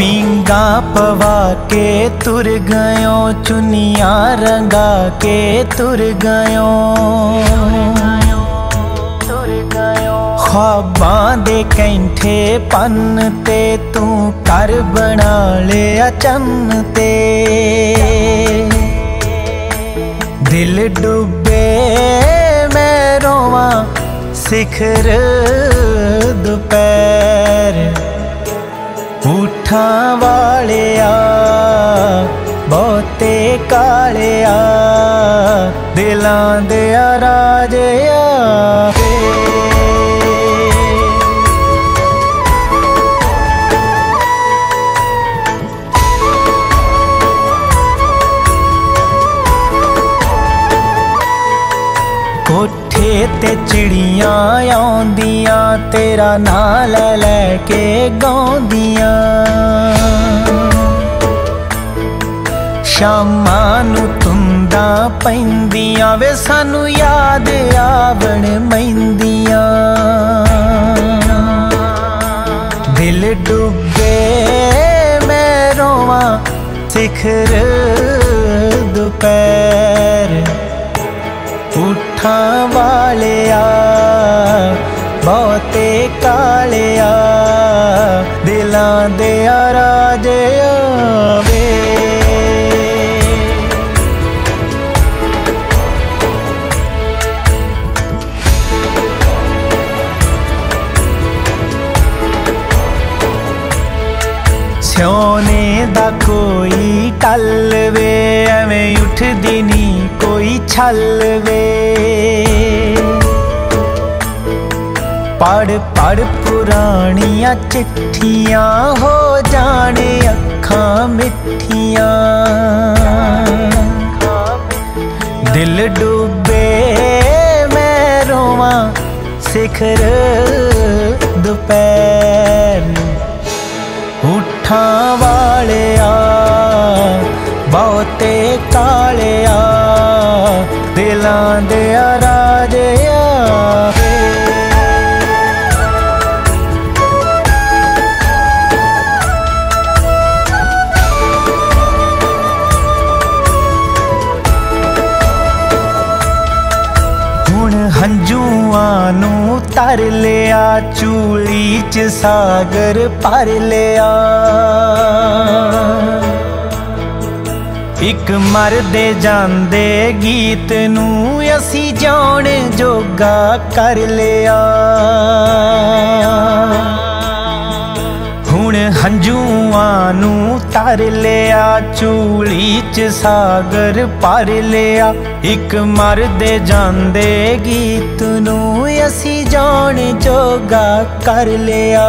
पींगा पवा के तुर गयो, चुनिया रंगा के तुर गयो। ख्वाबां दे कैंठे पन ते तू कर बना लिया चन्न ते। दिल डूबे मैं रोवां सिखर दोपहर। ऊठां वालिया बहुते कालिया, दिलां दे राजिया वे। कोठे ते चिड़ियां आउंदियां, तेरा नाम लै लै के गाउंदियां। शामां नूं धुंदां पैंदियां वे सानू याद आवण मैंदियां। दिल डूबे मैं रोवां सिखर दोपहर। ऊठां वालिया बहुते कालिया, दिलां दे राजिया वे। स्योने दा कोई टल वे, एवें उठदी नी कोई छल वे। पढ़ पढ़ पुरानियां चिट्ठियां, हो जाने अखां मिठियां। दिल डूबे मैं रोवां सिखर दोपहर। ऊठां वालिया बहुते कालिया, दिलां दे राजिया वे। हुण हंझुआं नूं तर लिया, चूली च सागर भर लिया। इक मरदे जांदे गीत नूं असी जाण जोगा कर लिया। हुण हंझुआं नूं तर लिया, चूली च सागर भर लिया। इक मरदे जांदे गीत नूं असी जाण जोगा कर लिया।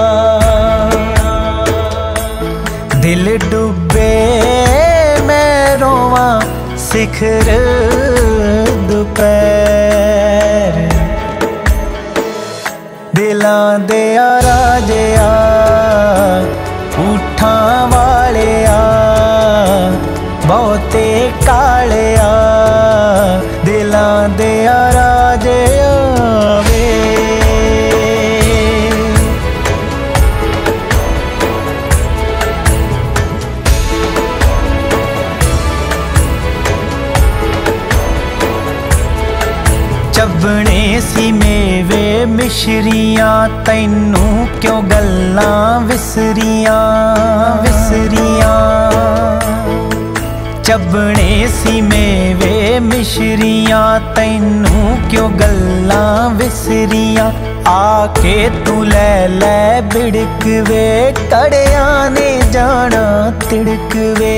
दिल डूबे मैं रोवां सिखर दोपहर। दिलां दे राजिया ऊठां वालिया बहुते कालिया, दिलां दे राजिया वे। चबने सी मेवे मिश्रियां, तैनू क्यों गल्लां विसरियां विसरियां। चबने सी मेवे मिश्रियां, तैनू क्यों गल्लां विसरियां। आके तू लै लै बिड़कवे, कड़ियां ने जाना तिड़कवे।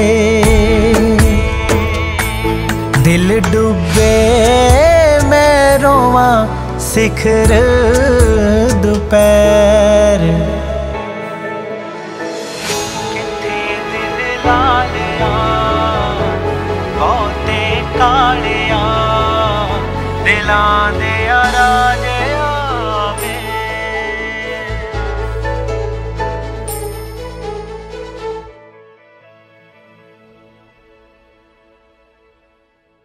दिल डूबे मैं रोवां सिखर दोपहर। किथे दिल लालिया बहुते कालिया, दिलां दे